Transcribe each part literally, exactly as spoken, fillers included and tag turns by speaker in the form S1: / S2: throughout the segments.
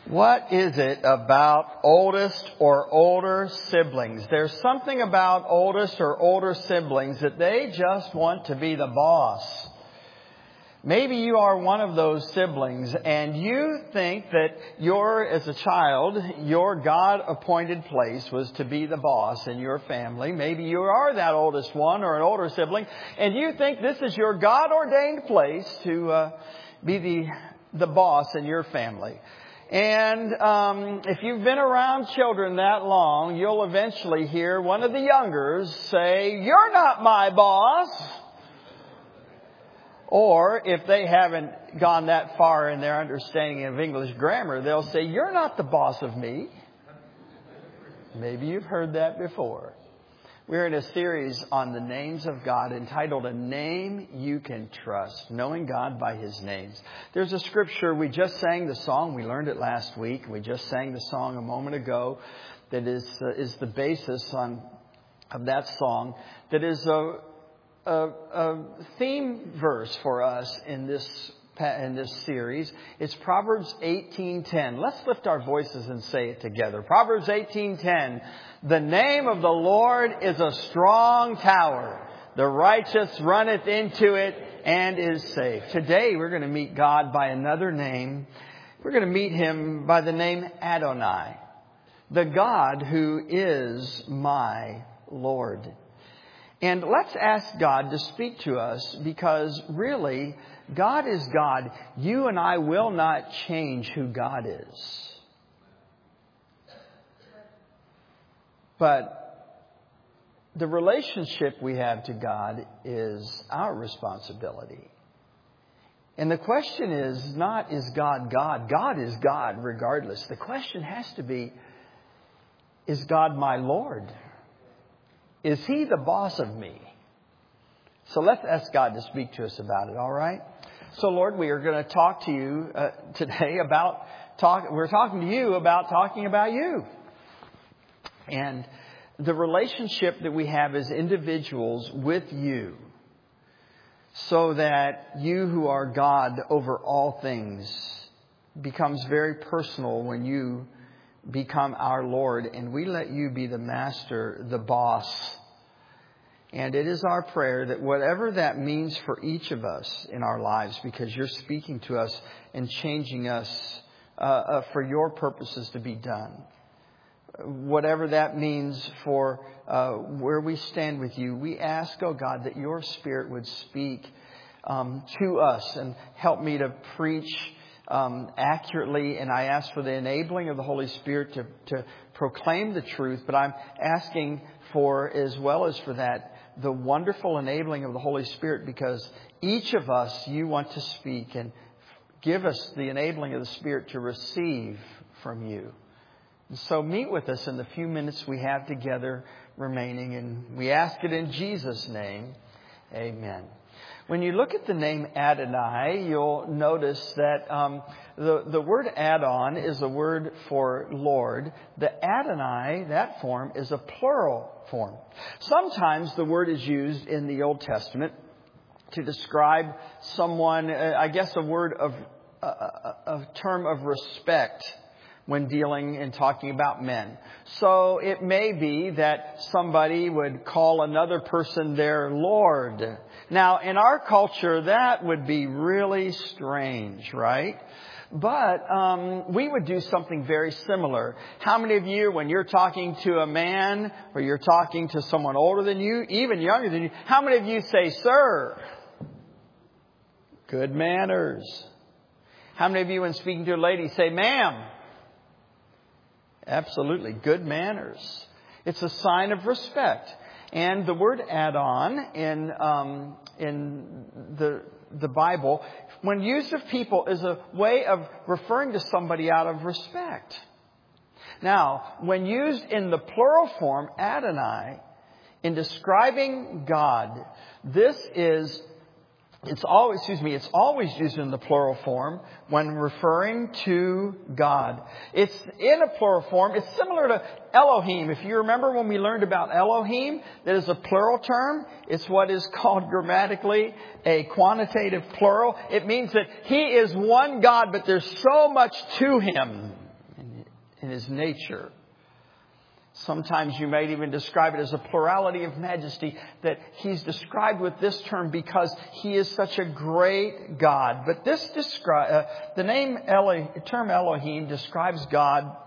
S1: What is it about oldest or older siblings? There's something about oldest or older siblings that they just want to be the boss. Maybe you are one of those siblings and you think that your, as a child, your God-appointed place was to be the boss in your family. Maybe you are that oldest one or an older sibling and you think this is your God-ordained place to uh, be the, the boss in your family. And um, if you've been around children that long, you'll eventually hear one of the youngers say, "You're not my boss." Or if they haven't gone that far in their understanding of English grammar, they'll say, "You're not the boss of me." Maybe you've heard that before. We're in a series on the names of God entitled A Name You Can Trust, knowing God by His names. There's a scripture, we just sang the song, we learned it last week. We just sang the song a moment ago that is uh, is the basis on of that song. That is a, a, a theme verse for us in this in this series. It's Proverbs eighteen ten. Let's lift our voices and say it together. Proverbs eighteen ten. The name of the Lord is a strong tower. The righteous runneth into it and is safe. Today we're going to meet God by another name. We're going to meet Him by the name Adonai, the God who is my Lord. And let's ask God to speak to us, because really God is God. You and I will not change who God is. But the relationship we have to God is our responsibility. And the question is not, is God God? God is God regardless. The question has to be, is God my Lord? Is He the boss of me? So let's ask God to speak to us about it, all right? So Lord, we are going to talk to you uh, today about, talk. we're talking to you about talking about you. And the relationship that we have as individuals with you, so that you who are God over all things becomes very personal when you become our Lord and we let you be the master, the boss. And it is our prayer that whatever that means for each of us in our lives, because you're speaking to us and changing us uh, uh, for your purposes to be done. Whatever that means for uh, where we stand with you, we ask, oh God, that your Spirit would speak um, to us and help me to preach um, accurately. And I ask for the enabling of the Holy Spirit to, to proclaim the truth. But I'm asking for, as well as for that, the wonderful enabling of the Holy Spirit, because each of us, you want to speak and give us the enabling of the Spirit to receive from you. So meet with us in the few minutes we have together remaining, and we ask it in Jesus' name. Amen. When you look at the name Adonai, you'll notice that um, the, the word Adon is a word for Lord. The Adonai, that form, is a plural form. Sometimes the word is used in the Old Testament to describe someone, uh, I guess a word of, uh, a term of respect when dealing and talking about men. So it may be that somebody would call another person their Lord. Now, in our culture, that would be really strange, right? But um, we would do something very similar. How many of you, when you're talking to a man or you're talking to someone older than you, even younger than you, how many of you say, "Sir"? Good manners. How many of you, when speaking to a lady, say, "Ma'am"? Absolutely. Good manners. It's a sign of respect. And the word Adon in um, in the the Bible, when used of people, is a way of referring to somebody out of respect. Now, when used in the plural form, Adonai, in describing God, this is It's always, excuse me, it's always used in the plural form when referring to God. It's in a plural form. It's similar to Elohim. If you remember when we learned about Elohim, that is a plural term. It's what is called grammatically a quantitative plural. It means that He is one God, but there's so much to Him. in His nature. Sometimes you might even describe it as a plurality of majesty, that He's described with this term because He is such a great God. But this descri- uh, the name Elo- term Elohim describes God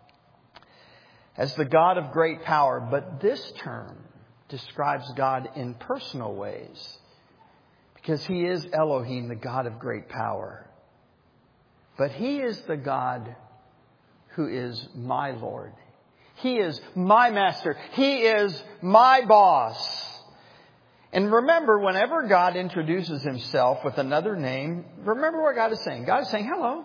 S1: as the God of great power. But this term describes God in personal ways, because He is Elohim, the God of great power. But He is the God who is my Lord. He is my master. He is my boss. And remember, whenever God introduces Himself with another name, remember what God is saying. God is saying, hello.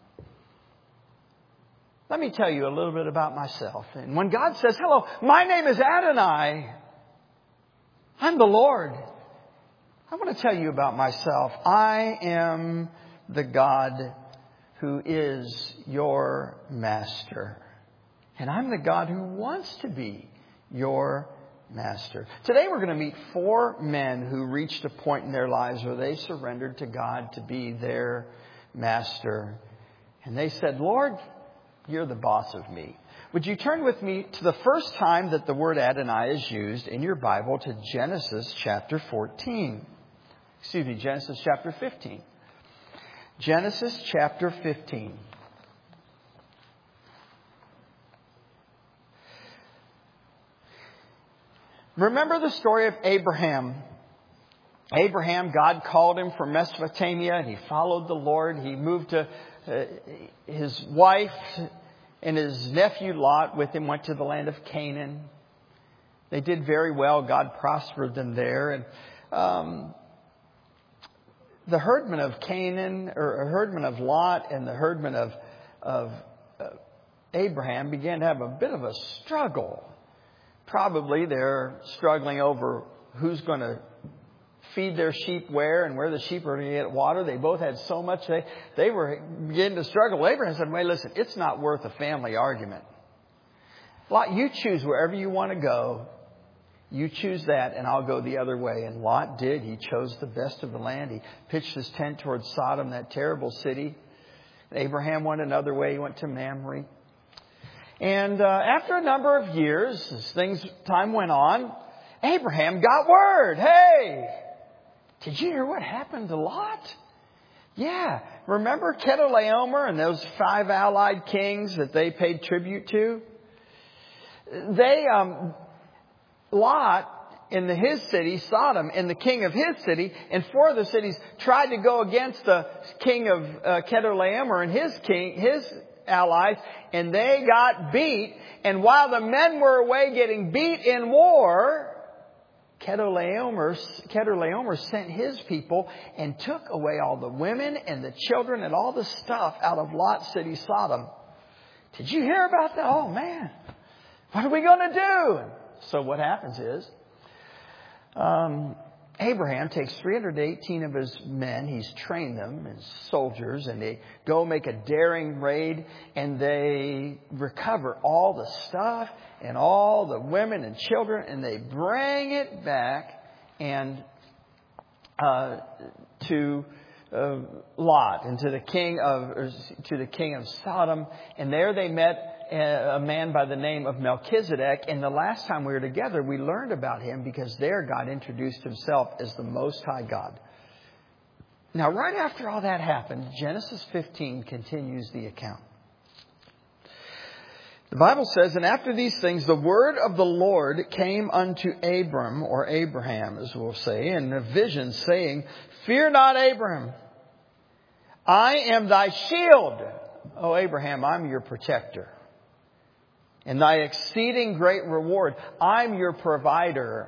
S1: Let me tell you a little bit about myself. And when God says, hello, my name is Adonai. I'm the Lord. I want to tell you about myself. I am the God who is your master. And I'm the God who wants to be your master. Today we're going to meet four men who reached a point in their lives where they surrendered to God to be their master. And they said, Lord, you're the boss of me. Would you turn with me to the first time that the word Adonai is used in your Bible, to Genesis chapter fourteen. Excuse me, Genesis chapter fifteen. Genesis chapter fifteen. Remember the story of Abraham. Abraham, God called him from Mesopotamia, and he followed the Lord. He moved to uh, his wife and his nephew Lot with him, went to the land of Canaan. They did very well. God prospered them there. And um, the herdmen of Canaan, or herdmen of Lot, and the herdmen of, of uh, Abraham began to have a bit of a struggle. Probably they're struggling over who's going to feed their sheep where and where the sheep are going to get water. They both had so much. They, they were beginning to struggle. Abraham said, wait, listen, it's not worth a family argument. Lot, you choose wherever you want to go. You choose that, and I'll go the other way. And Lot did. He chose the best of the land. He pitched his tent towards Sodom, that terrible city. Abraham went another way. He went to Mamre. And uh, after a number of years, as things time went on, Abraham got word. Hey, did you hear what happened to Lot? Yeah. Remember Chedorlaomer and those five allied kings that they paid tribute to? They, um, Lot in the, his city, Sodom, and the king of his city, and four of the cities tried to go against the king of uh, Chedorlaomer and his king, his allies, and they got beat. And while the men were away getting beat in war, Chedorlaomer, Chedorlaomer sent his people and took away all the women and the children and all the stuff out of Lot's city, Sodom. Did you hear about that? Oh, man. What are we going to do? So what happens is, um, Abraham takes three hundred eighteen of his men. He's trained them as soldiers, and they go make a daring raid, and they recover all the stuff and all the women and children, and they bring it back and uh, to uh, Lot and to the king of or to the king of Sodom, and there they met a man by the name of Melchizedek. And the last time we were together, we learned about him because there God introduced Himself as the Most High God. Now, right after all that happened, Genesis fifteen continues the account. The Bible says, and after these things, the word of the Lord came unto Abram, or Abraham, as we'll say, in a vision, saying, fear not, Abram. I am thy shield. O Abraham, I'm your protector. And thy exceeding great reward. I'm your provider.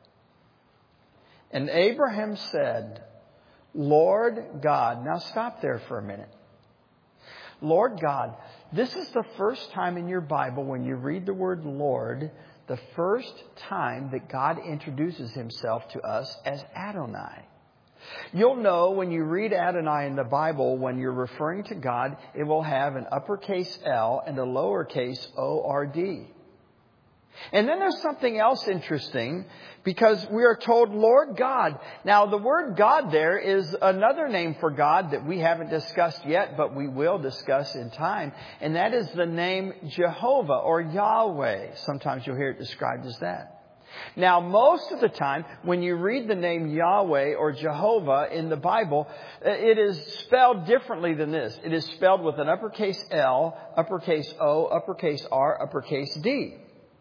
S1: And Abraham said, Lord God. Now stop there for a minute. Lord God. This is the first time in your Bible when you read the word Lord, the first time that God introduces Himself to us as Adonai. You'll know when you read Adonai in the Bible, when you're referring to God, it will have an uppercase L and a lowercase O R D. And then there's something else interesting, because we are told Lord God. Now, the word God there is another name for God that we haven't discussed yet, but we will discuss in time. And that is the name Jehovah or Yahweh. Sometimes you'll hear it described as that. Now, most of the time, when you read the name Yahweh or Jehovah in the Bible, it is spelled differently than this. It is spelled with an uppercase L, uppercase O, uppercase R, uppercase D.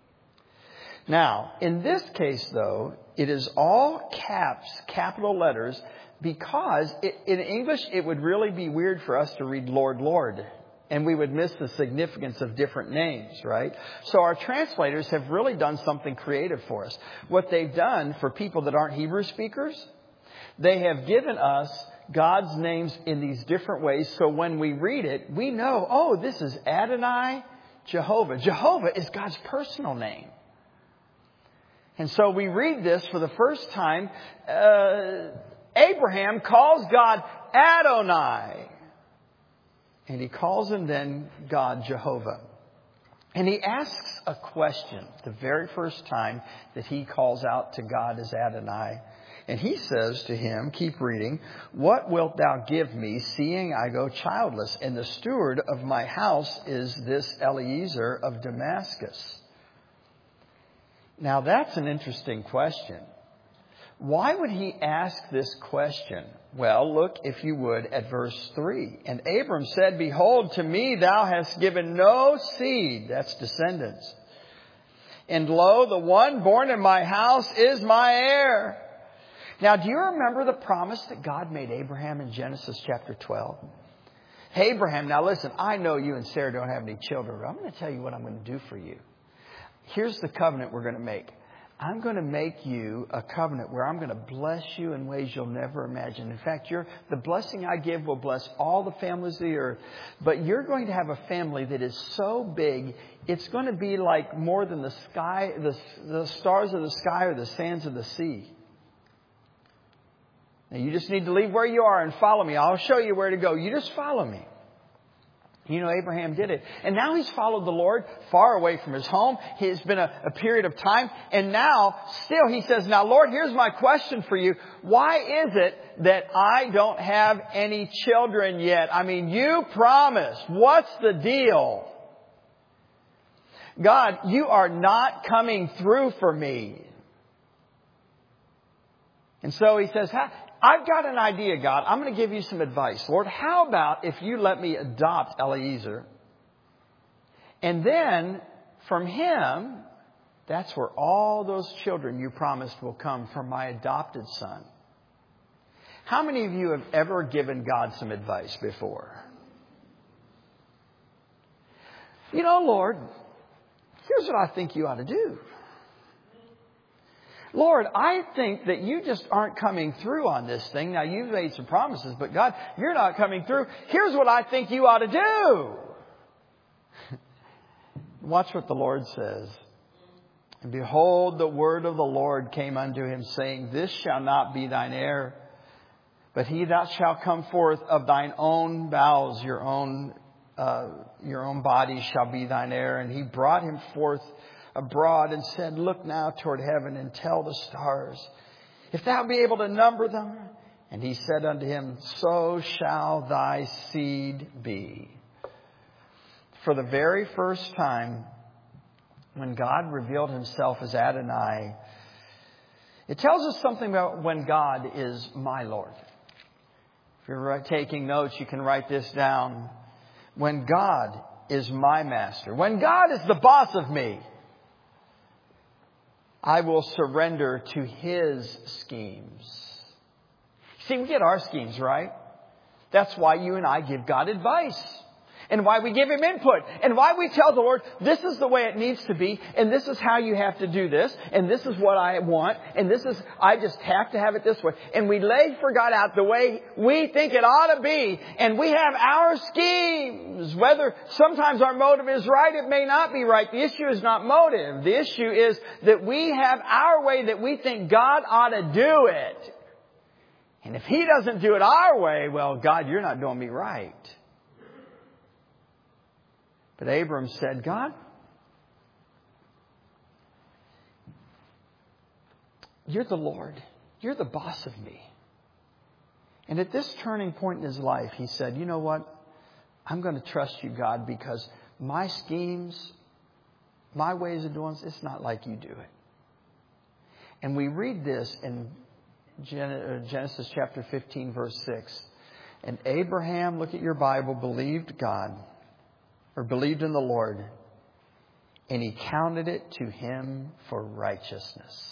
S1: Now, in this case, though, it is all caps, capital letters, because it, in English, it would really be weird for us to read Lord, Lord. And we would miss the significance of different names, right? So our translators have really done something creative for us. What they've done for people that aren't Hebrew speakers, they have given us God's names in these different ways. So when we read it, we know, oh, this is Adonai Jehovah. Jehovah is God's personal name. And so we read this for the first time. Uh, Abraham calls God Adonai. And he calls him then God Jehovah. And he asks a question the very first time that he calls out to God as Adonai. And he says to him, keep reading, what wilt thou give me, seeing I go childless? And the steward of my house is this Eliezer of Damascus. Now that's an interesting question. Why would he ask this question? Well, look, if you would, at verse three. And Abram said, behold, to me thou hast given no seed. That's descendants. And lo, the one born in my house is my heir. Now, do you remember the promise that God made Abraham in Genesis chapter twelve? Hey, Abraham, now listen, I know you and Sarah don't have any children, but I'm going to tell you what I'm going to do for you. Here's the covenant we're going to make. I'm going to make you a covenant where I'm going to bless you in ways you'll never imagine. In fact, you're, the blessing I give will bless all the families of the earth. But you're going to have a family that is so big, it's going to be like more than the sky, the, the stars of the sky or the sands of the sea. Now, you just need to leave where you are and follow me. I'll show you where to go. You just follow me. You know, Abraham did it. And now he's followed the Lord far away from his home. It's been a, a period of time. And now, still, he says, now, Lord, here's my question for you. Why is it that I don't have any children yet? I mean, you promised. What's the deal? God, you are not coming through for me. And so he says, I've got an idea, God. I'm going to give you some advice. Lord, how about if you let me adopt Eliezer? And then from him, that's where all those children you promised will come, from my adopted son. How many of you have ever given God some advice before? You know, Lord, here's what I think you ought to do. Lord, I think that you just aren't coming through on this thing. Now, you've made some promises, but God, you're not coming through. Here's what I think you ought to do. Watch what the Lord says. And behold, the word of the Lord came unto him, saying, this shall not be thine heir, but he that shall come forth of thine own bowels, your own, uh, your own body shall be thine heir. And he brought him forth abroad and said, look now toward heaven and tell the stars, if thou be able to number them. And he said unto him, so shall thy seed be. For the very first time, when God revealed himself as Adonai, it tells us something about when God is my Lord. If you're taking notes, you can write this down. When God is my master, when God is the boss of me, I will surrender to his schemes. See, we get our schemes, right? That's why you and I give God advice. And why we give him input. And why we tell the Lord, this is the way it needs to be. And this is how you have to do this. And this is what I want. And this is, I just have to have it this way. And we lay for God out the way we think it ought to be. And we have our schemes. Whether sometimes our motive is right, it may not be right. The issue is not motive. The issue is that we have our way that we think God ought to do it. And if he doesn't do it our way, well, God, you're not doing me right. But Abram said, God, you're the Lord. You're the boss of me. And at this turning point in his life, he said, you know what? I'm going to trust you, God, because my schemes, my ways of doing this, it's not like you do it. And we read this in Genesis chapter fifteen, verse six. And Abraham, look at your Bible, believed God, or believed in the Lord, and he counted it to him for righteousness.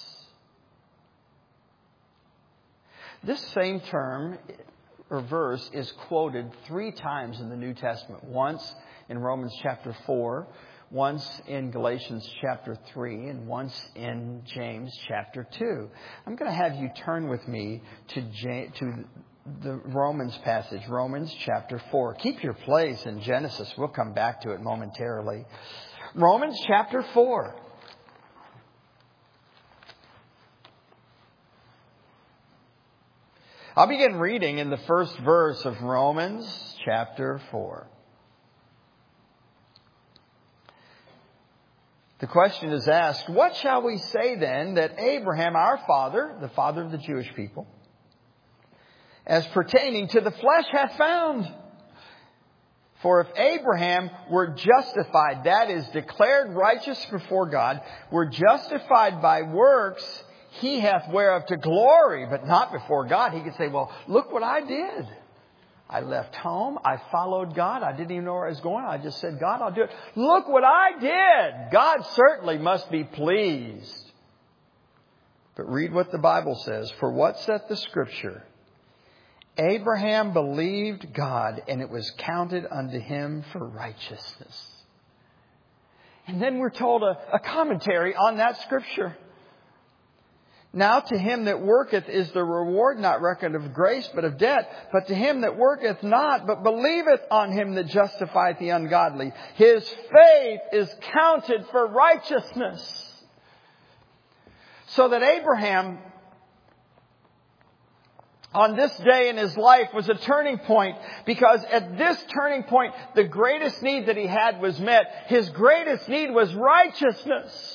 S1: This same term or verse is quoted three times in the New Testament. Once in Romans chapter four, once in Galatians chapter three, and once in James chapter two. I'm going to have you turn with me to James, to the Romans passage, Romans chapter four. Keep your place in Genesis. We'll come back to it momentarily. Romans chapter four. I'll begin reading in the first verse of Romans chapter four. The question is asked, what shall we say then that Abraham, our father, the father of the Jewish people, as pertaining to the flesh hath found? For if Abraham were justified, that is, declared righteous before God, were justified by works, he hath whereof to glory, but not before God. He could say, well, look what I did. I left home. I followed God. I didn't even know where I was going. I just said, God, I'll do it. Look what I did. God certainly must be pleased. But read what the Bible says. For what saith the Scripture? Abraham believed God, and it was counted unto him for righteousness. And then we're told a, a commentary on that Scripture. Now to him that worketh is the reward not reckoned of grace, but of debt. But to him that worketh not, but believeth on him that justifieth the ungodly, his faith is counted for righteousness. So that Abraham, on this day in his life, was a turning point, because at this turning point, the greatest need that he had was met. His greatest need was righteousness.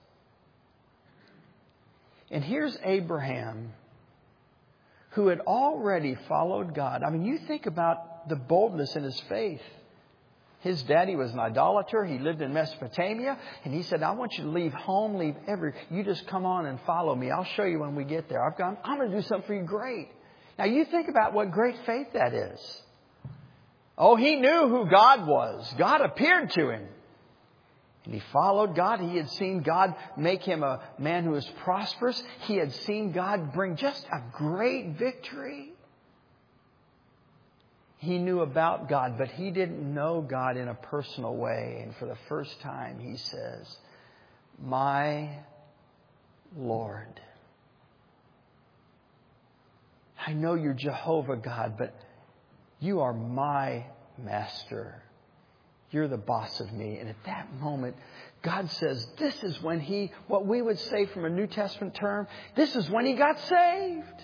S1: And here's Abraham, who had already followed God. I mean, you think about the boldness in his faith. His daddy was an idolater. He lived in Mesopotamia. And he said, I want you to leave home, leave every... You just come on and follow me. I'll show you when we get there. I've gone, I'm going to do something for you great. Now, you think about what great faith that is. Oh, he knew who God was. God appeared to him. And he followed God. He had seen God make him a man who was prosperous. He had seen God bring just a great victory. He knew about God, but he didn't know God in a personal way. And for the first time, he says, my Lord. I know you're Jehovah God, but you are my master. You're the boss of me. And at that moment, God says, this is when he, what we would say from a New Testament term, this is when he got saved.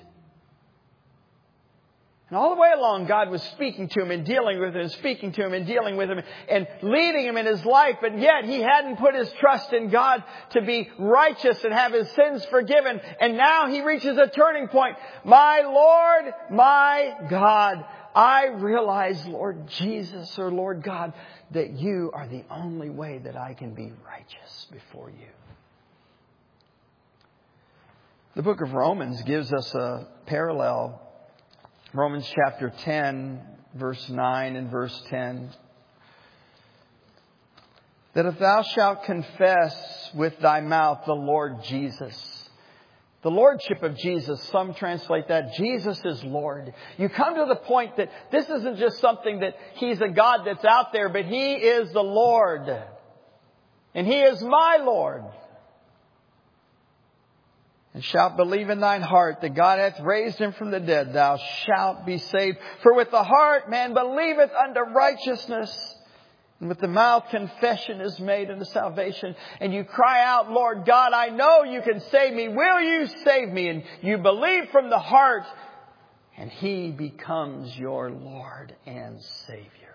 S1: And all the way along, God was speaking to him and dealing with him, and speaking to him and dealing with him and leading him in his life. But yet he hadn't put his trust in God to be righteous and have his sins forgiven. And now he reaches a turning point. My Lord, my God, I realize, Lord Jesus, or Lord God, that you are the only way that I can be righteous before you. The book of Romans gives us a parallel. Romans chapter ten, verse nine and verse ten. That if thou shalt confess with thy mouth the Lord Jesus. The Lordship of Jesus, some translate that, Jesus is Lord. You come to the point that this isn't just something that He's a God that's out there, but He is the Lord. And He is my Lord. And shalt believe in thine heart that God hath raised Him from the dead, thou shalt be saved. For with the heart man believeth unto righteousness, and with the mouth confession is made unto salvation. And you cry out, Lord God, I know you can save me. Will you save me? And you believe from the heart, and He becomes your Lord and Savior.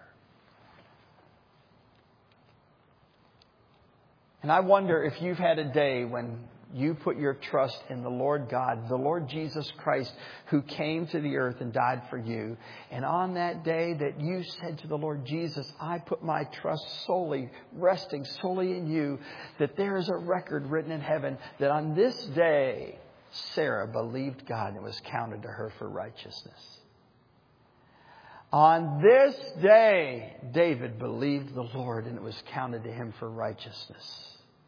S1: And I wonder if you've had a day when You put your trust in the Lord God, the Lord Jesus Christ, who came to the earth and died for you. And on that day that you said to the Lord Jesus, I put my trust solely, resting solely in you, that there is a record written in heaven that on this day, Sarah believed God and it was counted to her for righteousness. On this day, David believed the Lord and it was counted to him for righteousness.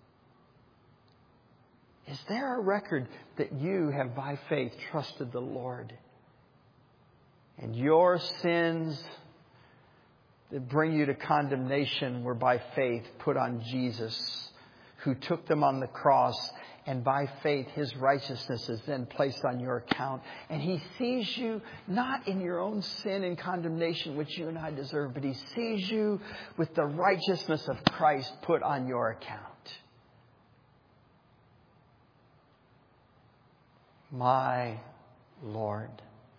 S1: Is there a record that you have by faith trusted the Lord? And your sins that bring you to condemnation were by faith put on Jesus, who took them on the cross. And by faith, His righteousness is then placed on your account. And He sees you not in your own sin and condemnation, which you and I deserve, but He sees you with the righteousness of Christ put on your account. My Lord.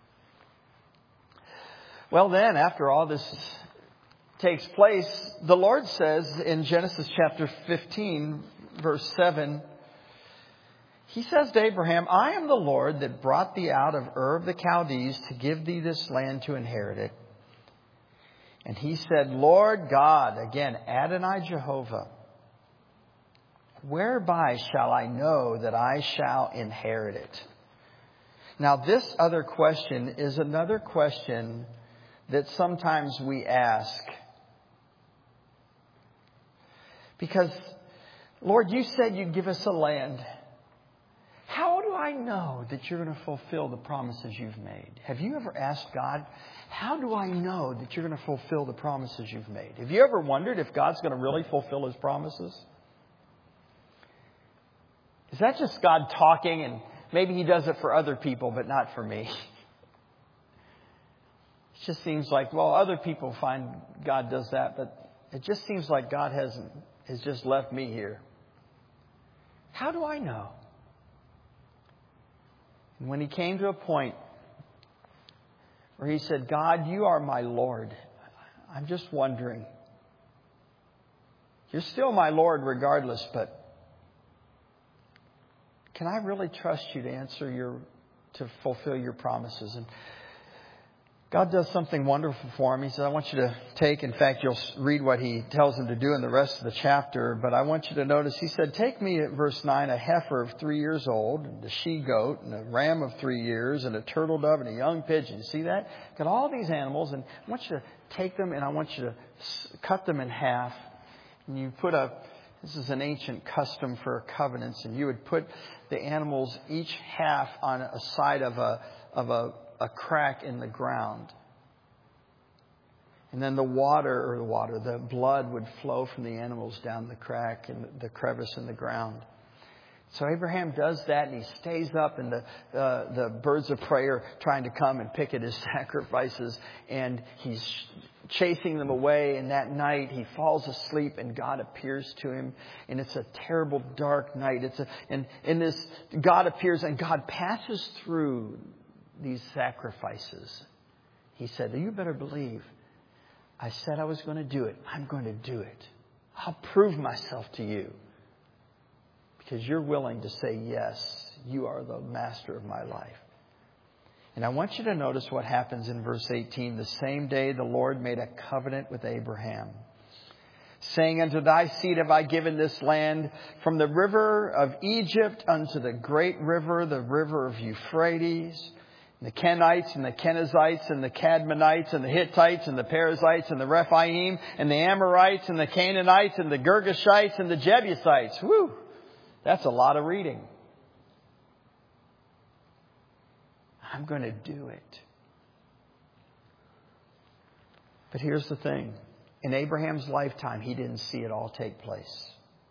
S1: Well then, after all this takes place, the Lord says in Genesis chapter fifteen, verse seven, He says to Abraham, I am the Lord that brought thee out of Ur of the Chaldees to give thee this land to inherit it. And he said, Lord God, again, Adonai Jehovah, whereby shall I know that I shall inherit it? Now, this other question is another question that sometimes we ask. Because, Lord, you said you'd give us a land. How do I know that you're going to fulfill the promises you've made? Have you ever asked God, how do I know that you're going to fulfill the promises you've made? Have you ever wondered if God's going to really fulfill His promises? Is that just God talking, and maybe He does it for other people, but not for me? It just seems like, well, other people find God does that, but it just seems like God hasn't, has just left me here. How do I know? And when he came to a point where he said, God, you are my Lord, I'm just wondering. You're still my Lord regardless, but can I really trust you to answer your, to fulfill your promises? And God does something wonderful for him. He said, I want you to take, in fact, you'll read what he tells him to do in the rest of the chapter, but I want you to notice, he said, take me at verse nine, a heifer of three years old, and a she-goat, and a ram of three years, and a turtle dove, and a young pigeon. See that? Got all these animals, and I want you to take them, and I want you to cut them in half. And you put a, this is an ancient custom for covenants, and you would put the animals, each half on a side of a, of a, a crack in the ground. And then the water, or the water, the blood would flow from the animals down the crack and the crevice in the ground. So Abraham does that, and he stays up, and the uh, the birds of prey are trying to come and pick at his sacrifices, and he's chasing them away. And that night he falls asleep, and God appears to him, and it's a terrible dark night. It's a and in this God appears, and God passes through these sacrifices. He said, you better believe I said I was going to do it. I'm going to do it. I'll prove myself to you. Because you're willing to say, yes, you are the master of my life. And I want you to notice what happens in verse eighteen. The same day the Lord made a covenant with Abraham, saying, unto thy seed have I given this land, from the river of Egypt unto the great river, the river of Euphrates, and the Kenites and the Kenizzites and the Cadmonites and the Hittites and the Perizzites and the Rephaim and the Amorites and the Canaanites and the Girgashites and the Jebusites. Whew! That's a lot of reading. I'm going to do it. But here's the thing. In Abraham's lifetime, he didn't see it all take place.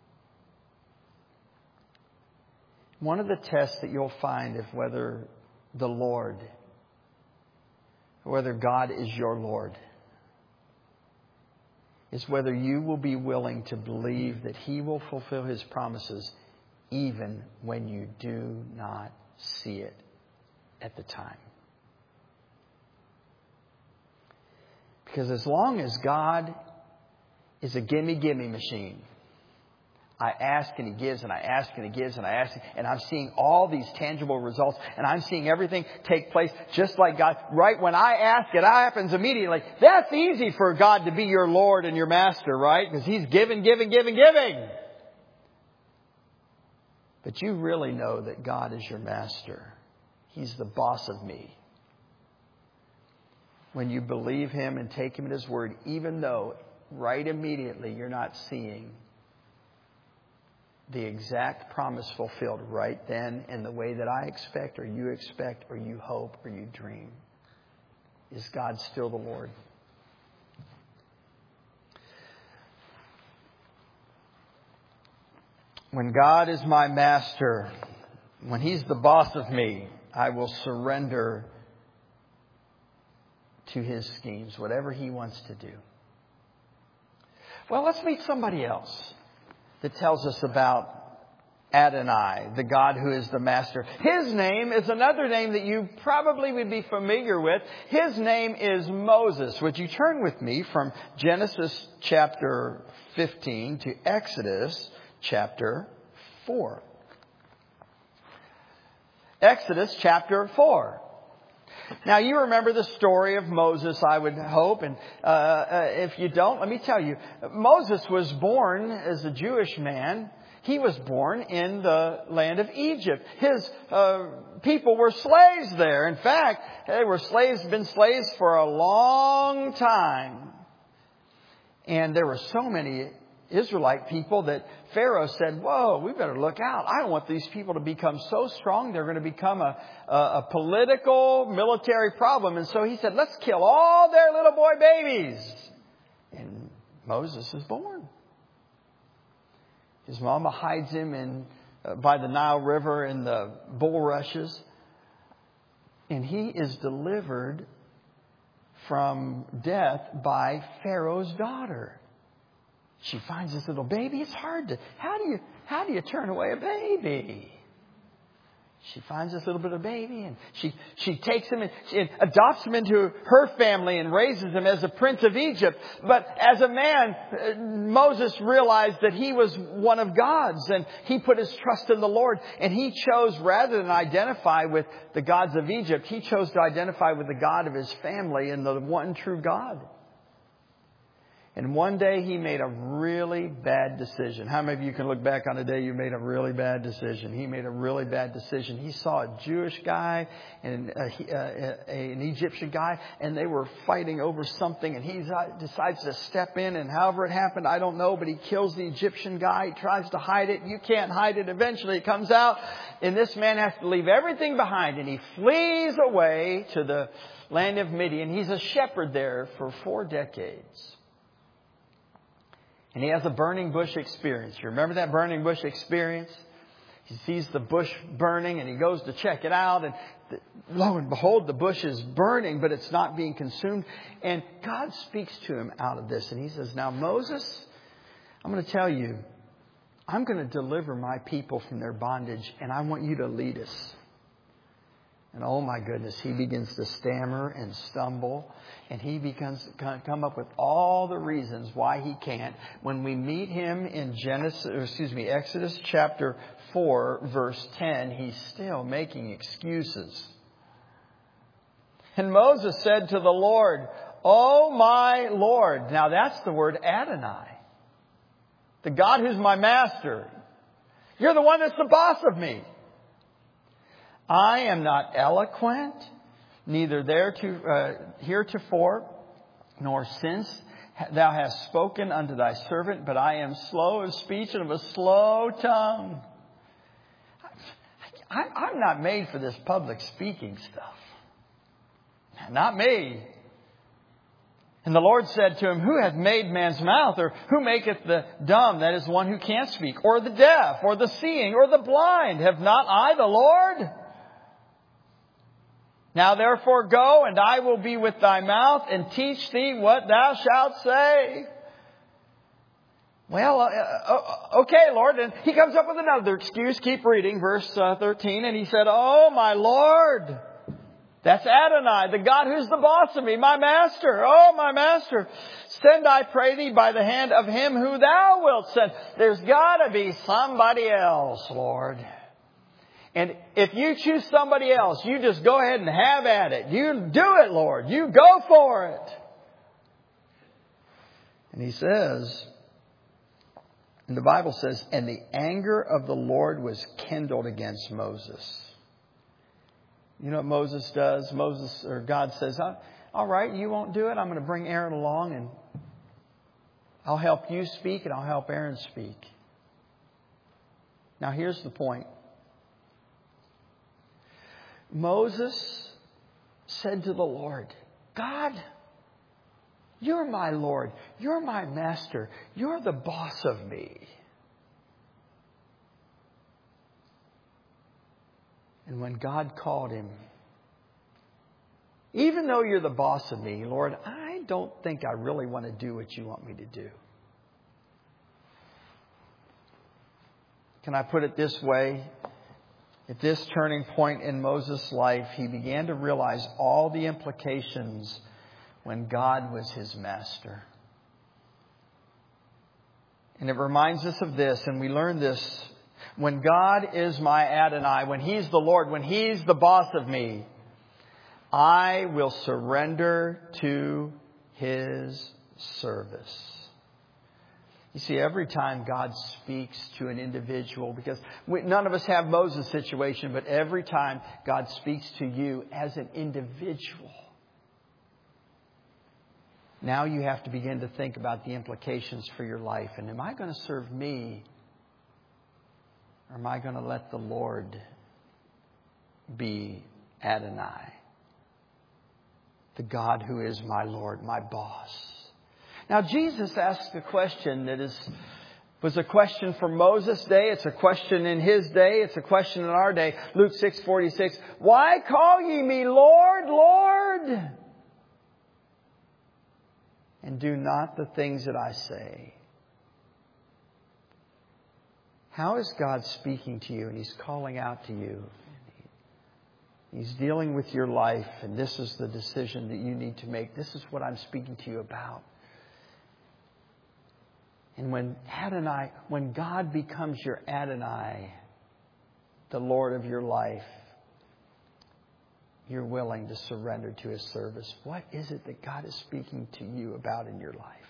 S1: One of the tests that you'll find if whether the Lord, whether God is your Lord, is whether you will be willing to believe that He will fulfill His promises even when you do not see it at the time. Because as long as God is a gimme, gimme machine, I ask and He gives, and I ask and He gives, and I ask, and I'm seeing all these tangible results, and I'm seeing everything take place just like God. Right when I ask, it happens immediately. That's easy for God to be your Lord and your Master, right? Because He's giving, giving, giving, giving. But you really know that God is your Master. He's the boss of me. When you believe Him and take Him at His word, even though right immediately you're not seeing the exact promise fulfilled right then in the way that I expect or you expect or you hope or you dream. Is God still the Lord? When God is my Master, when He's the boss of me, I will surrender to His schemes, whatever He wants to do. Well, let's meet somebody else that tells us about Adonai, the God who is the Master. His name is another name that you probably would be familiar with. His name is Moses. Would you turn with me from Genesis chapter fifteen to Exodus chapter four? Exodus chapter four. Now, you remember the story of Moses, I would hope. And uh, uh, if you don't, let me tell you. Moses was born as a Jewish man. He was born in the land of Egypt. His uh, people were slaves there. In fact, they were slaves, been slaves for a long time. And there were so many Israelite people that Pharaoh said, whoa, we better look out. I don't want these people to become so strong they're going to become a, a, a political, military problem. And so he said, let's kill all their little boy babies. And Moses is born. His mama hides him in uh, by the Nile River in the bulrushes. And he is delivered from death by Pharaoh's daughter. She finds this little baby. It's hard to, how do you, how do you turn away a baby? She finds this little bit of baby and she, she takes him and she adopts him into her family and raises him as a prince of Egypt. But as a man, Moses realized that he was one of God's and he put his trust in the Lord. And he chose, rather than identify with the gods of Egypt, he chose to identify with the God of his family and the one true God. And one day he made a really bad decision. How many of you can look back on a day you made a really bad decision? He made a really bad decision. He saw a Jewish guy and a, a, a, an Egyptian guy, and they were fighting over something. And he decides to step in, and however it happened, I don't know, but he kills the Egyptian guy. He tries to hide it. You can't hide it. Eventually it comes out, and this man has to leave everything behind, and he flees away to the land of Midian. He's a shepherd there for four decades. And he has a burning bush experience. You remember that burning bush experience? He sees the bush burning and he goes to check it out. And lo and behold, the bush is burning, but it's not being consumed. And God speaks to him out of this. And he says, now, Moses, I'm going to tell you, I'm going to deliver my people from their bondage. And I want you to lead us. And oh my goodness, he begins to stammer and stumble. And he begins to come up with all the reasons why he can't. When we meet him in Genesis, or excuse me, Exodus chapter four, verse ten, he's still making excuses. And Moses said to the Lord, oh my Lord. Now that's the word Adonai. The God who's my master. You're the one that's the boss of me. I am not eloquent, neither there to, uh, heretofore, nor since thou hast spoken unto thy servant, but I am slow of speech and of a slow tongue. I, I'm not made for this public speaking stuff. Not me. And the Lord said to him, who hath made man's mouth, or who maketh the dumb, that is one who can't speak, or the deaf, or the seeing, or the blind? Have not I the Lord? Now therefore go, and I will be with thy mouth, and teach thee what thou shalt say. Well, uh, okay, Lord. And he comes up with another excuse. Keep reading, verse uh, thirteen. And he said, oh, my Lord, That's Adonai, the God who's the boss of me, my master. Oh, my master. Send, I pray thee, by the hand of him who thou wilt send. There's got to be somebody else, Lord. And if you choose somebody else, you just go ahead and have at it. You do it, Lord. You go for it. And he says, and the Bible says, and the anger of the Lord was kindled against Moses. You know what Moses does? Moses, or God says, all right, you won't do it. I'm going to bring Aaron along and I'll help you speak and I'll help Aaron speak. Now here's the point. Moses said to the Lord, God, you're my Lord. You're my master. You're the boss of me. And when God called him, even though you're the boss of me, Lord, I don't think I really want to do what you want me to do. Can I put it this way? At this turning point in Moses' life, he began to realize all the implications when God was his master. And it reminds us of this, and we learn this. When God is my Adonai, when He's the Lord, when He's the boss of me, I will surrender to His service. You see, every time God speaks to an individual, because we, none of us have Moses' situation, but every time God speaks to you as an individual, now you have to begin to think about the implications for your life. And am I going to serve me? Or am I going to let the Lord be Adonai? The God who is my Lord, my boss. Now Jesus asked a question that is was a question for Moses' day. It's a question in his day. It's a question in our day. Luke six forty-six. Why call ye me Lord, Lord? And do not the things that I say. How is God speaking to you and He's calling out to you? He's dealing with your life, and this is the decision that you need to make. This is what I'm speaking to you about. And when Adonai, when God becomes your Adonai, the Lord of your life, you're willing to surrender to His service. What is it that God is speaking to you about in your life?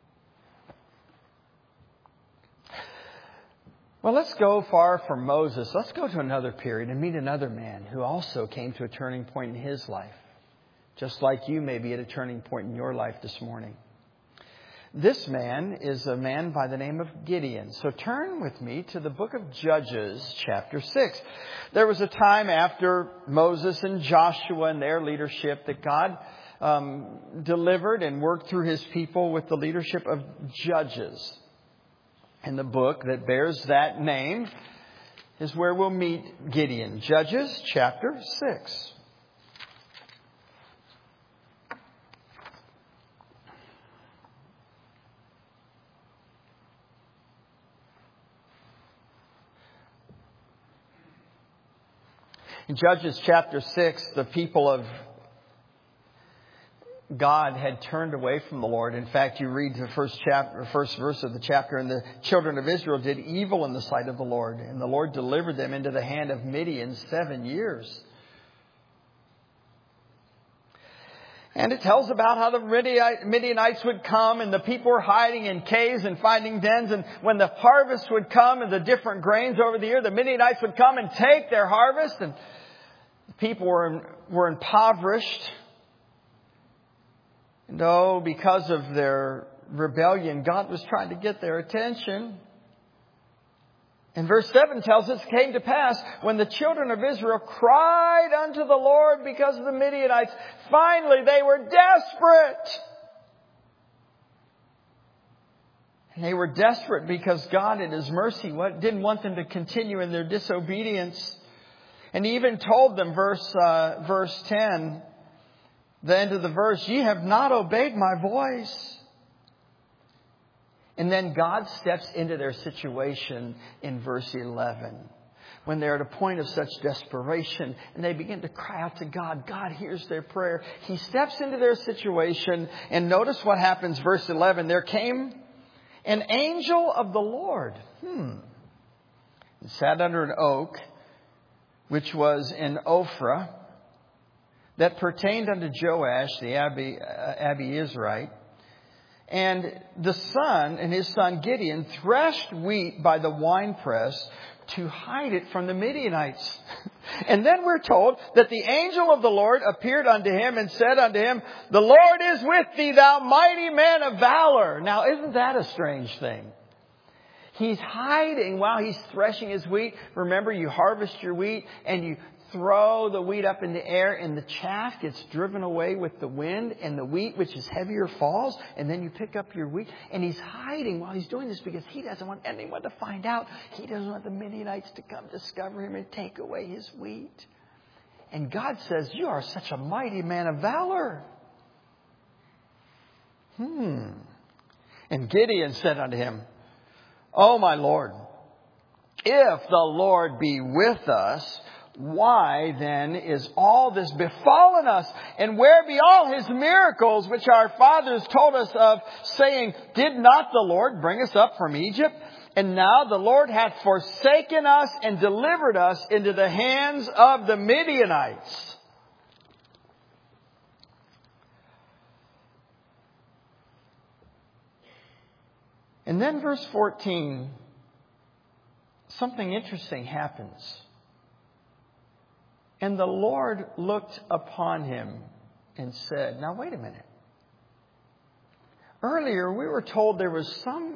S1: Well, let's go far from Moses. Let's go to another period and meet another man who also came to a turning point in his life. Just like you may be at a turning point in your life this morning. This man is a man by the name of Gideon. So turn with me to the book of Judges, chapter six. There was a time after Moses and Joshua and their leadership that God um, delivered and worked through His people with the leadership of judges. And the book that bears that name is where we'll meet Gideon. Judges, chapter six. In Judges chapter six, the people of God had turned away from the Lord. In fact, you read the first chapter, first verse of the chapter, and the children of Israel did evil in the sight of the Lord, and the Lord delivered them into the hand of Midian seven years. And it tells about how the Midianites would come, and the people were hiding in caves and finding dens. And when the harvest would come and the different grains over the year, the Midianites would come and take their harvest, and the people were were impoverished. And oh, because of their rebellion, God was trying to get their attention. And verse seven tells us, it came to pass when the children of Israel cried unto the Lord because of the Midianites, finally they were desperate. And they were desperate because God in His mercy didn't want them to continue in their disobedience. And He even told them, verse, uh, verse ten, the end of the verse, ye have not obeyed my voice. And then God steps into their situation in verse eleven. when they're at a point of such desperation and they begin to cry out to God, God hears their prayer. He steps into their situation, and notice what happens. Verse eleven, there came an angel of the Lord. Hmm. And sat under an oak, which was in Ophrah, that pertained unto Joash, the Abi, uh, Abiezrite. And the son and his son Gideon threshed wheat by the winepress to hide it from the Midianites. And then we're told that the angel of the Lord appeared unto him and said unto him, the Lord is with thee, thou mighty man of valor. Now, isn't that a strange thing? He's hiding while he's threshing his wheat. Remember, you harvest your wheat and you throw the wheat up in the air, and the chaff gets driven away with the wind, and the wheat, which is heavier, falls, and then you pick up your wheat. And he's hiding while he's doing this because he doesn't want anyone to find out. He doesn't want the Midianites to come discover him and take away his wheat. And God says, you are such a mighty man of valor. Hmm. And Gideon said unto him, O my Lord, if the Lord be with us, why then is all this befallen us? And where be all his miracles which our fathers told us of, saying, did not the Lord bring us up from Egypt? And now the Lord hath forsaken us and delivered us into the hands of the Midianites. And then verse fourteen, something interesting happens. And the Lord looked upon him and said, now wait a minute. Earlier we were told there was some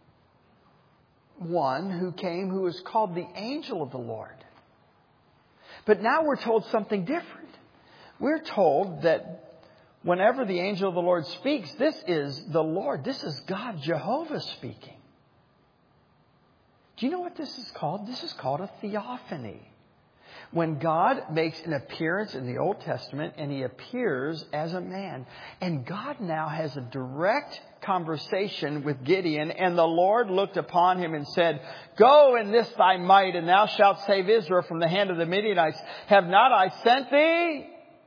S1: one who came who was called the angel of the Lord. But now we're told something different. We're told that whenever the angel of the Lord speaks, this is the Lord. This is God, Jehovah speaking. Do you know what this is called? This is called a theophany. When God makes an appearance in the Old Testament and he appears as a man. And God now has a direct conversation with Gideon. And the Lord looked upon him and said, go in this thy might, and thou shalt save Israel from the hand of the Midianites. Have not I sent thee?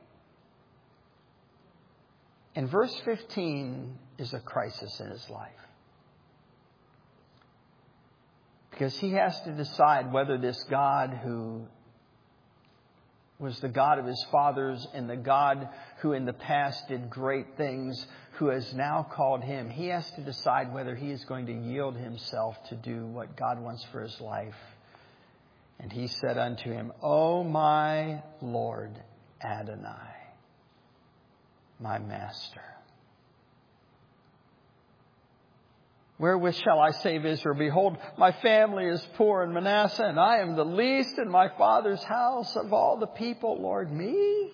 S1: And verse fifteen is a crisis in his life. Because he has to decide whether this God who was the God of his fathers and the God who in the past did great things, who has now called him, he has to decide whether he is going to yield himself to do what God wants for his life. And he said unto him, O my Lord Adonai, my master, wherewith shall I save Israel? Behold, my family is poor in Manasseh, and I am the least in my father's house of all the people. Lord, me?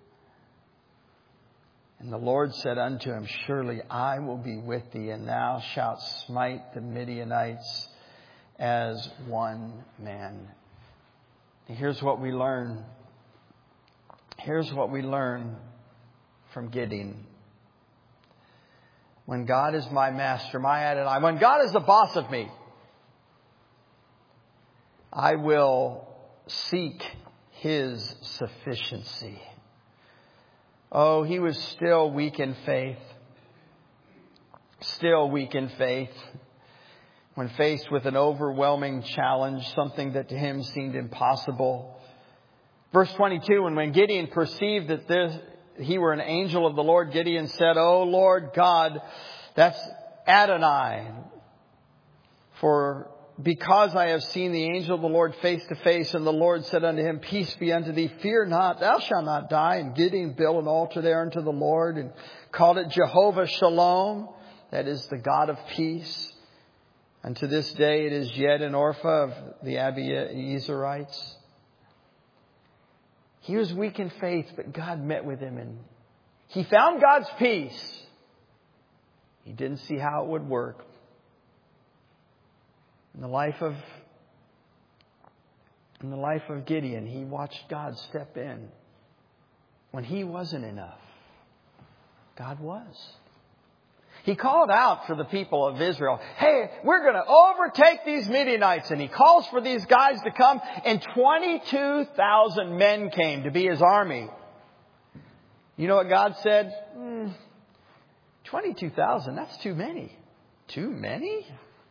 S1: And the Lord said unto him, surely I will be with thee, and thou shalt smite the Midianites as one man. And here's what we learn. Here's what we learn from Gideon. When God is my master, my Adonai, when God is the boss of me, I will seek his sufficiency. Oh, he was still weak in faith. Still weak in faith. When faced with an overwhelming challenge, something that to him seemed impossible. Verse twenty-two, and when Gideon perceived that this he were an angel of the Lord, Gideon said, O Lord God, that's Adonai. For because I have seen the angel of the Lord face to face, and the Lord said unto him, peace be unto thee, fear not, thou shalt not die. And Gideon built an altar there unto the Lord and called it Jehovah Shalom. That is the God of peace. Unto this day it is yet in Ophrah of the Abiezrites. He was weak in faith, but God met with him and he found God's peace. He didn't see how it would work. In the life of, in the life of Gideon, he watched God step in. When he wasn't enough, God was. He called out for the people of Israel, hey, we're going to overtake these Midianites. And he calls for these guys to come. And twenty-two thousand men came to be his army. You know what God said? Mm, twenty-two thousand, that's too many. Too many?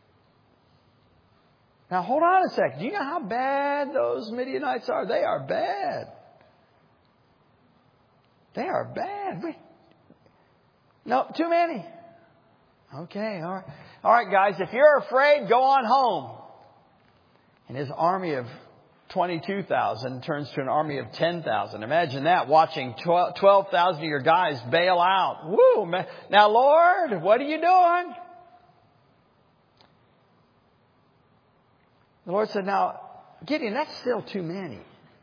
S1: Now hold on a second. Do you know how bad those Midianites are? They are bad. They are bad. We, no, too many. Okay, all right. All right, guys, if you're afraid, go on home. And his army of twenty-two thousand turns to an army of ten thousand. Imagine that, watching twelve thousand of your guys bail out. Woo! Now, Lord, what are you doing? The Lord said, now, Gideon, that's still too many.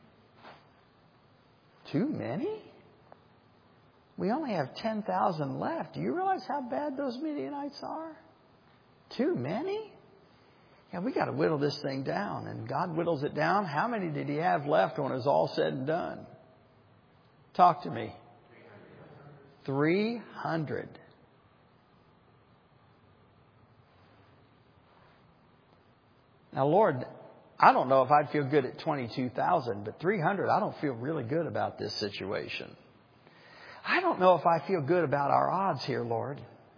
S1: Too many? We only have ten thousand left. Do you realize how bad those Midianites are? Too many? Yeah, we got to whittle this thing down. And God whittles it down. How many did he have left when it was all said and done? Talk to me. three hundred. Now, Lord, I don't know if I'd feel good at twenty-two thousand, but three hundred, I don't feel really good about this situation. I don't know if I feel good about our odds here, Lord.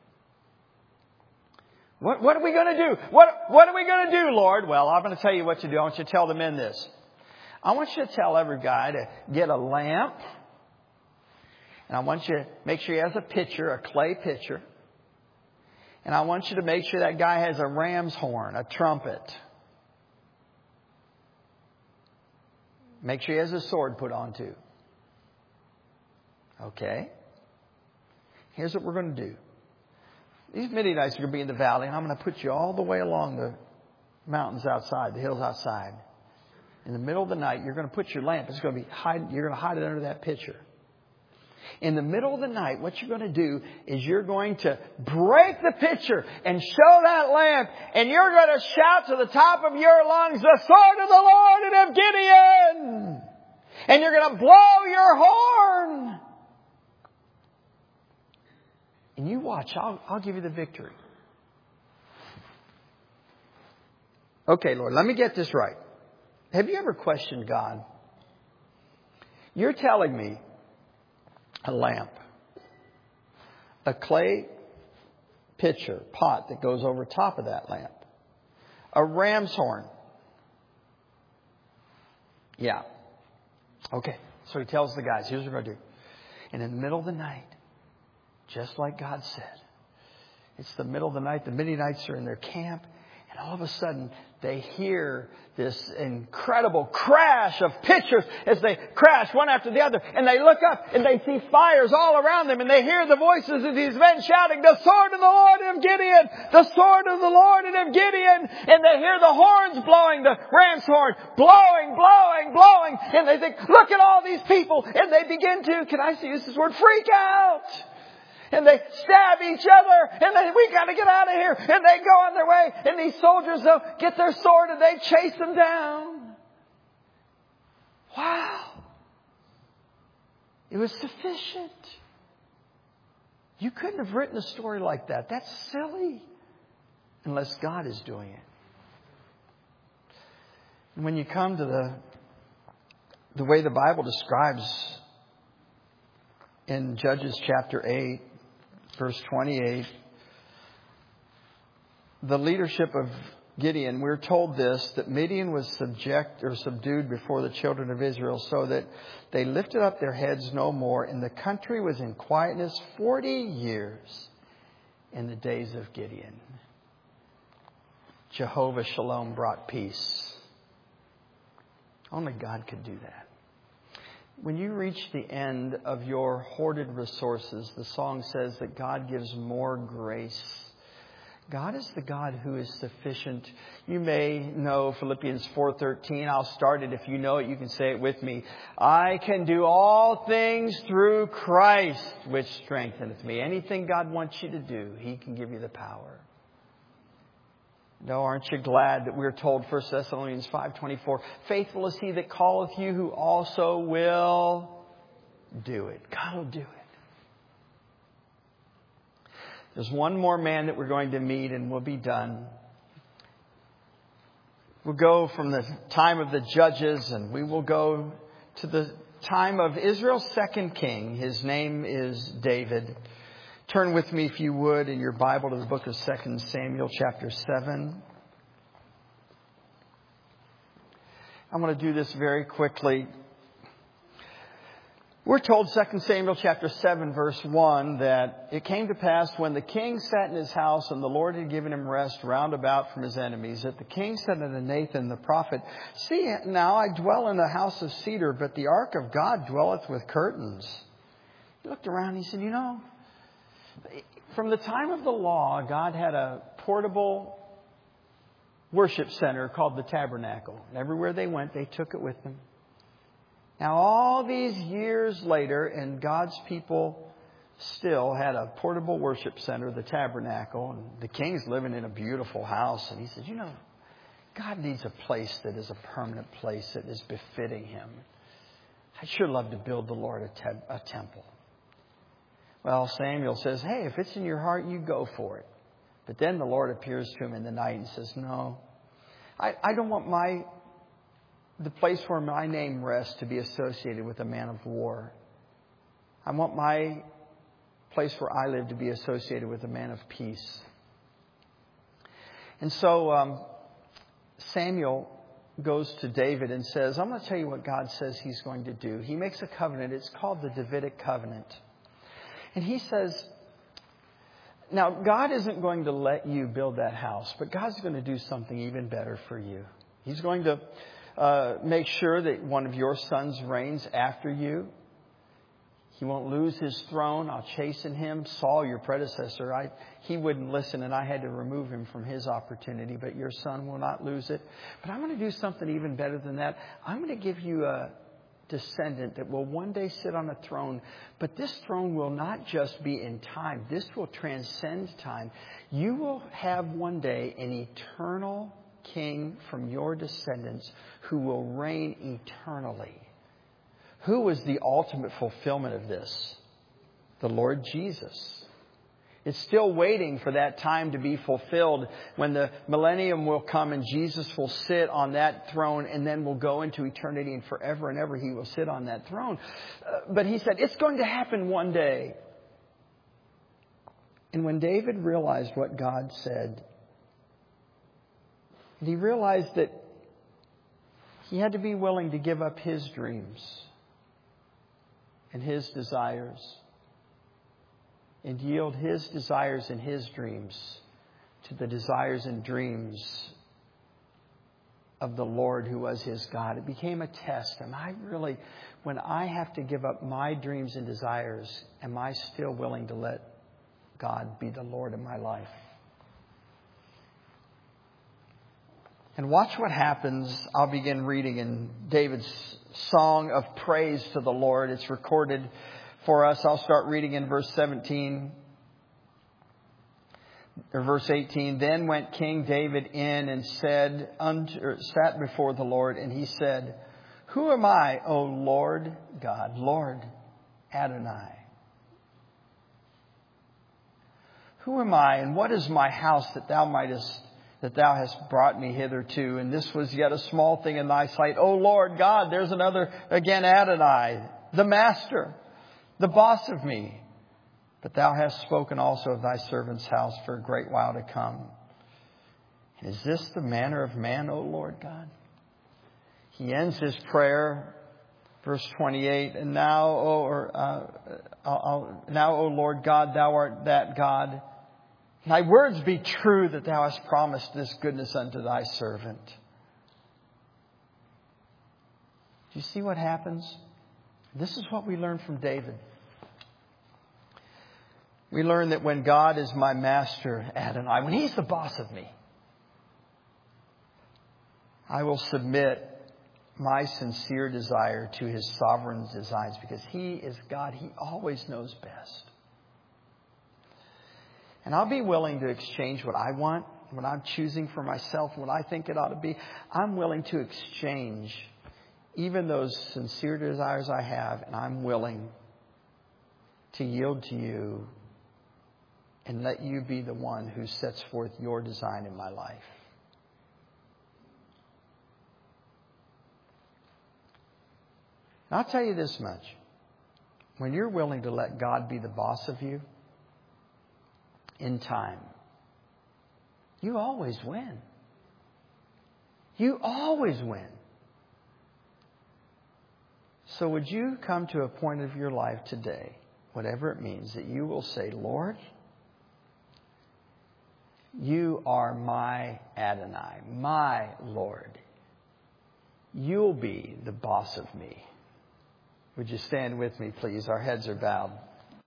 S1: What, what are we going to do? What, what are we going to do, Lord? Well, I'm going to tell you what to do. I want you to tell the men this. I want you to tell every guy to get a lamp. And I want you to make sure he has a pitcher, a clay pitcher. And I want you to make sure that guy has a ram's horn, a trumpet. Make sure he has a sword put on too. Okay. Here's what we're going to do. These Midianites are going to be in the valley, and I'm going to put you all the way along the mountains outside, the hills outside. In the middle of the night, you're going to put your lamp. It's going to be hide, you're going to hide it under that pitcher. In the middle of the night, what you're going to do is you're going to break the pitcher and show that lamp, and you're going to shout to the top of your lungs, the sword of the Lord and of Gideon! And you're going to blow your horn. And you watch. I'll, I'll give you the victory. Okay, Lord, let me get this right. Have you ever questioned God? You're telling me a lamp, a clay pitcher, pot that goes over top of that lamp, a ram's horn. Yeah. Okay. So he tells the guys, here's what we're going to do. And in the middle of the night, just like God said, it's the middle of the night, the Midianites are in their camp, and all of a sudden they hear this incredible crash of pitchers as they crash one after the other. And they look up and they see fires all around them, and they hear the voices of these men shouting, the sword of the Lord and of Gideon! The sword of the Lord and of Gideon! And they hear the horns blowing, the ram's horn, blowing, blowing, blowing. And they think, look at all these people. And they begin to, can I use this word, freak out. And they stab each other. And they, we got to get out of here. And they go on their way. And these soldiers, they'll get their sword and they chase them down. Wow. It was sufficient. You couldn't have written a story like that. That's silly. Unless God is doing it. And when you come to the, the way the Bible describes in Judges chapter eight, verse twenty-eight, the leadership of Gideon, we're told this, that Midian was subject or subdued before the children of Israel, so that they lifted up their heads no more, and the country was in quietness forty years in the days of Gideon. Jehovah Shalom brought peace. Only God could do that. When you reach the end of your hoarded resources, the song says that God gives more grace. God is the God who is sufficient. You may know Philippians four thirteen. I'll start it. If you know it, you can say it with me. I can do all things through Christ, which strengtheneth me. Anything God wants you to do, He can give you the power. No, aren't you glad that we're told, First Thessalonians five twenty-four, faithful is He that calleth you, who also will do it. God will do it. There's one more man that we're going to meet and we'll be done. We'll go from the time of the judges and we will go to the time of Israel's second king. His name is David. Turn with me, if you would, in your Bible to the book of Second Samuel chapter seven. I'm going to do this very quickly. We're told Second Samuel chapter seven verse one that it came to pass when the king sat in his house and the Lord had given him rest round about from his enemies, that the king said unto Nathan the prophet, See now, I dwell in a house of cedar, but the ark of God dwelleth with curtains. He looked around and he said, you know, from the time of the law, God had a portable worship center called the Tabernacle. And everywhere they went, they took it with them. Now, all these years later, and God's people still had a portable worship center, the Tabernacle. And the king's living in a beautiful house. And he said, you know, God needs a place that is a permanent place that is befitting Him. I'd sure love to build the Lord a, te- a temple. Well, Samuel says, hey, if it's in your heart, you go for it. But then the Lord appears to him in the night and says, no, I, I don't want my the place where my name rests to be associated with a man of war. I want my place where I live to be associated with a man of peace. And so um, Samuel goes to David and says, I'm going to tell you what God says He's going to do. He makes a covenant. It's called the Davidic covenant. And he says, now, God isn't going to let you build that house, but God's going to do something even better for you. He's going to uh, make sure that one of your sons reigns after you. He won't lose his throne. I'll chasten him. Saul, your predecessor, I, he wouldn't listen, and I had to remove him from his opportunity, but your son will not lose it. But I'm going to do something even better than that. I'm going to give you a descendant that will one day sit on a throne. But this throne will not just be in time. This will transcend time. You will have one day an eternal king from your descendants who will reign eternally. Who was the ultimate fulfillment of this? The Lord Jesus. It's still waiting for that time to be fulfilled when the millennium will come and Jesus will sit on that throne and then will go into eternity, and forever and ever He will sit on that throne. Uh, but He said, it's going to happen one day. And when David realized what God said, and he realized that he had to be willing to give up his dreams and his desires and yield his desires and his dreams to the desires and dreams of the Lord who was his God. It became a test. Am I really, when I have to give up my dreams and desires, am I still willing to let God be the Lord of my life? And watch what happens. I'll begin reading in David's song of praise to the Lord. It's recorded for us. I'll start reading in verse seventeen. Or verse eighteen. Then went King David in and said, unto, or sat before the Lord, and he said, Who am I, O Lord God, Lord Adonai? Who am I, and what is my house that thou mightest that thou hast brought me hitherto? And this was yet a small thing in thy sight. O Lord God, there's another, again, Adonai, the master, the boss of me. But thou hast spoken also of thy servant's house for a great while to come. And is this the manner of man, O Lord God? He ends his prayer, verse twenty-eight, and now, O, or, uh, I'll, I'll, now, O Lord God, thou art that God. Thy words be true that thou hast promised this goodness unto thy servant. Do you see what happens? This is what we learn from David. We learn that when God is my master, Adonai, when He's the boss of me, I will submit my sincere desire to His sovereign designs, because He is God. He always knows best. And I'll be willing to exchange what I want, what I'm choosing for myself, what I think it ought to be. I'm willing to exchange even those sincere desires I have, and I'm willing to yield to you and let you be the one who sets forth your design in my life. And I'll tell you this much. When you're willing to let God be the boss of you, in time, you always win. You always win. So would you come to a point of your life today, whatever it means, that you will say, Lord, you are my Adonai, my Lord. You'll be the boss of me. Would you stand with me, please? Our heads are bowed.